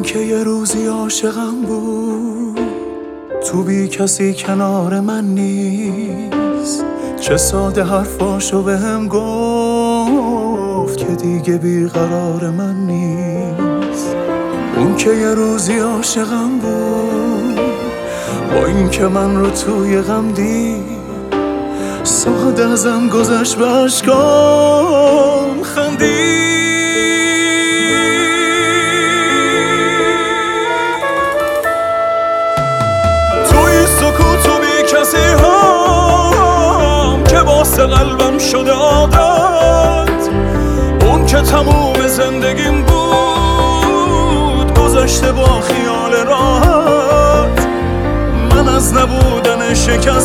که یه روزی عاشقم بود، تو بی کسی کنار من نیست. چه ساده حرفاشو بهم گفت که دیگه بیقرار من نیست. اون که یه روزی عاشقم بود، با این که من رو توی غم دید، ساده ازم گذشت به اشکام خندید. توی سکوت و بی کسی هم که واسه قلبم شده عادت، اون که تموم زندگیم بود گذشته با خیال راحت. من از نبودن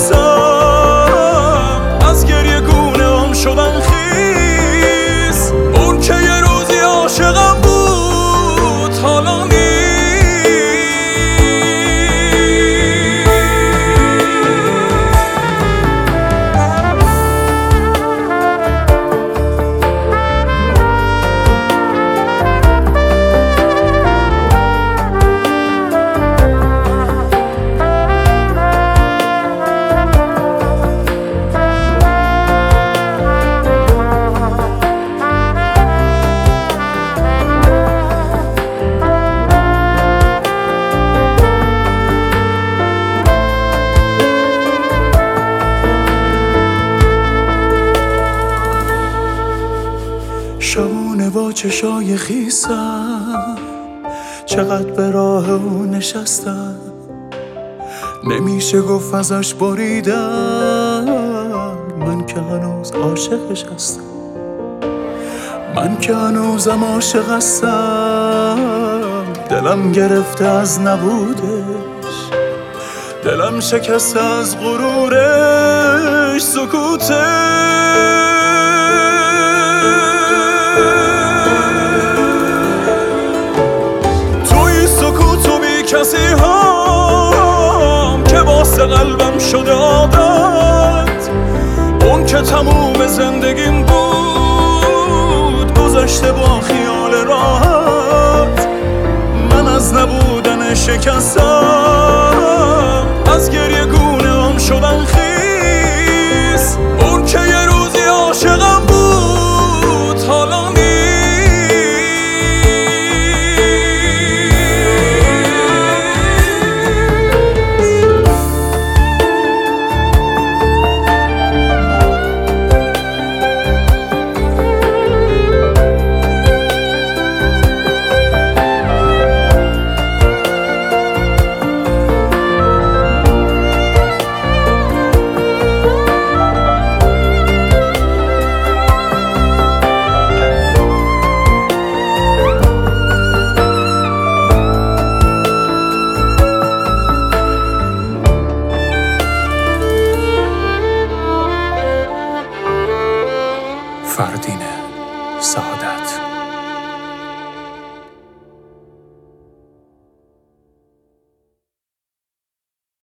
شکستم، از گریه گونه هم شدن خیس. اون که یه روزی عاشقم بود حالا نیست. شبونه با چشای خیسم، چقدر به راه او نشستم، نمیشه گفت ازش بریدم. من که هنوز عاشقش هستم، من که هنوزم عاشق هستم. دلم گرفته از نبودش، دلم شکسته از غرورش. کسی هم که واسه قلبم شده عادت، اون که تموم زندگیم بود گذشته با خیال راحت. من از نبودن شکستم، از گریه گونه هم شدن خیس. اون که یه روزی عاشقم بود حالا نیست. فردین سعادت.